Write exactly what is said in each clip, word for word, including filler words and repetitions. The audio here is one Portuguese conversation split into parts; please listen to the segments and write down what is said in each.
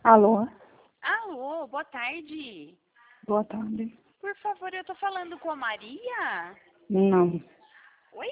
Alô? Alô, boa tarde. Boa tarde. Por favor, eu tô falando com a Maria? Não. Oi?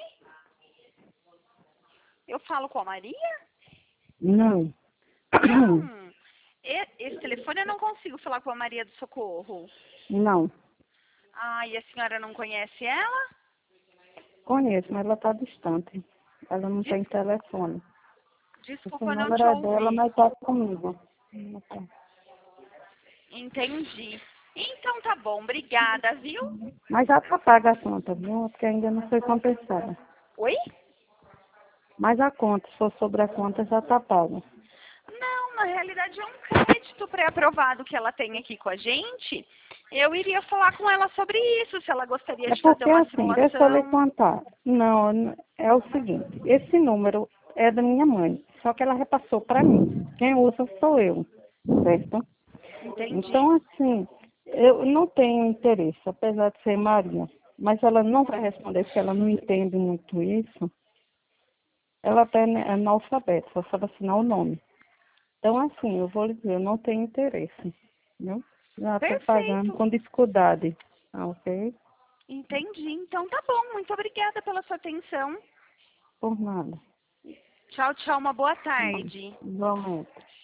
Eu falo com a Maria? Não. Não. E- Esse telefone eu não consigo falar com a Maria do Socorro. Não. Ah, e a senhora não conhece ela? Conheço, mas ela está distante. Ela não Des- tem telefone. Esse Desculpa, não número te é dela, ouvi. mas está comigo. Não tá. Entendi. Então tá bom, obrigada, viu? Mas já está paga a conta, viu? Porque ainda não foi compensada. Oi? Mas a conta, se for sobre a conta, já está paga. Não, na realidade é um crédito pré-aprovado que ela tem aqui com a gente. Eu iria falar com ela sobre isso, se ela gostaria É de fazer porque uma assim, deixa eu lhe simulação. contar. Não, n- é o seguinte, esse número é da minha mãe, só que ela repassou para mim. Quem usa sou eu, certo? Entendi. Então, assim, eu não tenho interesse, apesar de ser Maria, mas ela não vai responder porque ela não entende muito isso. Ela até é analfabeta, só sabe assinar o nome. Então, assim, eu vou lhe dizer, eu não tenho interesse, viu? Já estou pagando Perfeito. com dificuldade, tá, ok? Entendi. Então tá bom. Muito obrigada pela sua atenção. Por nada. Tchau, tchau. Uma boa Tá bom. tarde. Igualmente.